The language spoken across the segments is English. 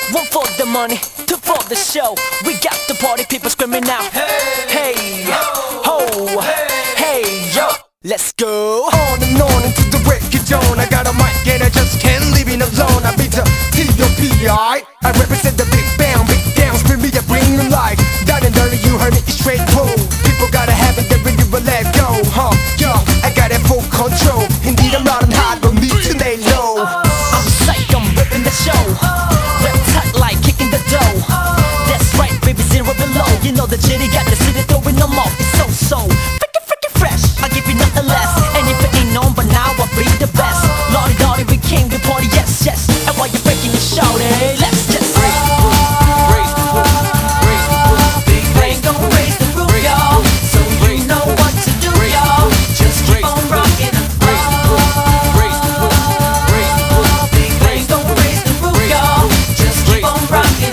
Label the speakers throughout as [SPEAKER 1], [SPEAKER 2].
[SPEAKER 1] One for the money, two for the show. We got the party people screaming out. Hey, ho, hey, yo. Let's go.
[SPEAKER 2] On and on into the break of dawn. I got a mic and I just can't leave it alone. I beat the T.O.P.I. I represent the big bang, big down. Scream me, I bring them life. Down and dirty, you heard me, it's straight pull. People gotta have it, they really will let go. Yo, I got it full control. Indeed, I'm not on high, don't need to lay low.
[SPEAKER 1] I'm psych, I'm ripping the show. Rep tight like kicking the dough. That's right, baby, zero below. You know the jitty got the city throwing them off. It's so freaking fresh. I'll give you nothing less. And if it ain't known, but now I'll be the best. Lordy, we came to party, yes. And while you're breaking your shout, let's just raise the roof, raise the roof, raise the roof. Big bang gon' raise the roof, y'all. So you know what to do, y'all. Just keep on rocking. Raise the roof, raise the roof, raise the roof. Big bang gon' raise the roof, y'all. Just keep on rocking.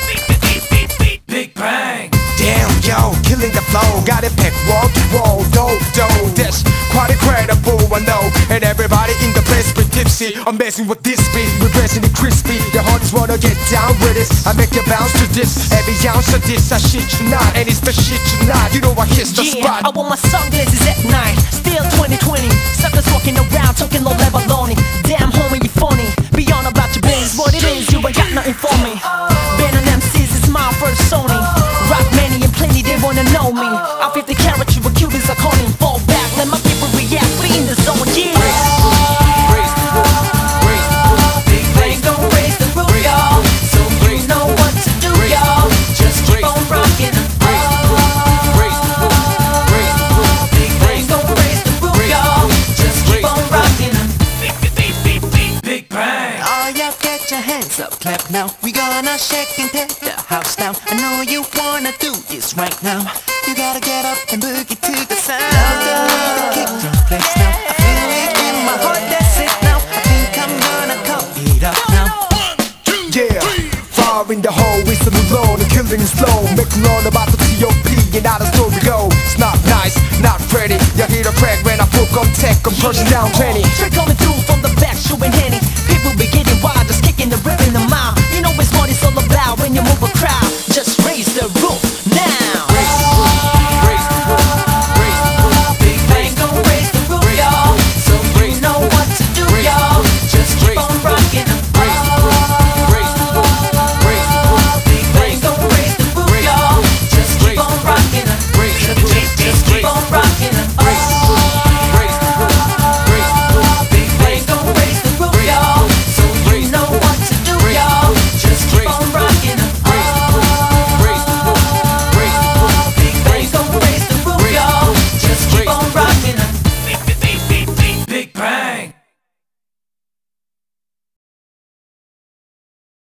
[SPEAKER 1] Big bang.
[SPEAKER 2] Damn, yo, killing the flow. Got it packed wall to wall, do. That's quite incredible, I know. And everybody in the place be tipsy. I'm messing with this beat, reversing it crispy. The hearts wanna get down with it. I make you bounce to this. Every ounce of this, I shit you not. And it's the shit you not. You know I hit the spot.
[SPEAKER 1] I want my sunglasses at night. Still 2020. Suckers walking around talking low level lonely. Damn, homie, you funny. Beyond about your business, what it is, you ain't got nothing for me. Been an MCs, it's my first Sony. Rock many and plenty, they wanna know me. I'm 50 carat, you a Cubans, I call him. Fall back, let my people react. We in the zone, yeah.
[SPEAKER 2] Raise the roof, raise the roof.
[SPEAKER 1] Big bang gon' raise the roof, y'all. So you know what to do, y'all. Just keep on rockin'.
[SPEAKER 2] Raise the roof, raise the roof, raise the roof.
[SPEAKER 1] Big bang gon' raise the roof, y'all. Just keep on rockin'. Big bang.
[SPEAKER 3] Oh, y'all get your hands up, clap now. We gonna shake and take the house down. I know you wanna do this right now. You gotta get up and boogie to the sound. Love the way the kick drum plays now. I feel it in my heart, that's it now. I think I'm gonna call it up now.
[SPEAKER 2] Yeah, fire in the hole, whistling alone and killing it slow. Make them learn about the T.O.P. and how the story go. It's not nice, not pretty. You hear the crack when I put on tech. I'm pushing down 20.
[SPEAKER 1] Straight coming through from the back, showing Henny. People be getting wild, just kicking the ripping them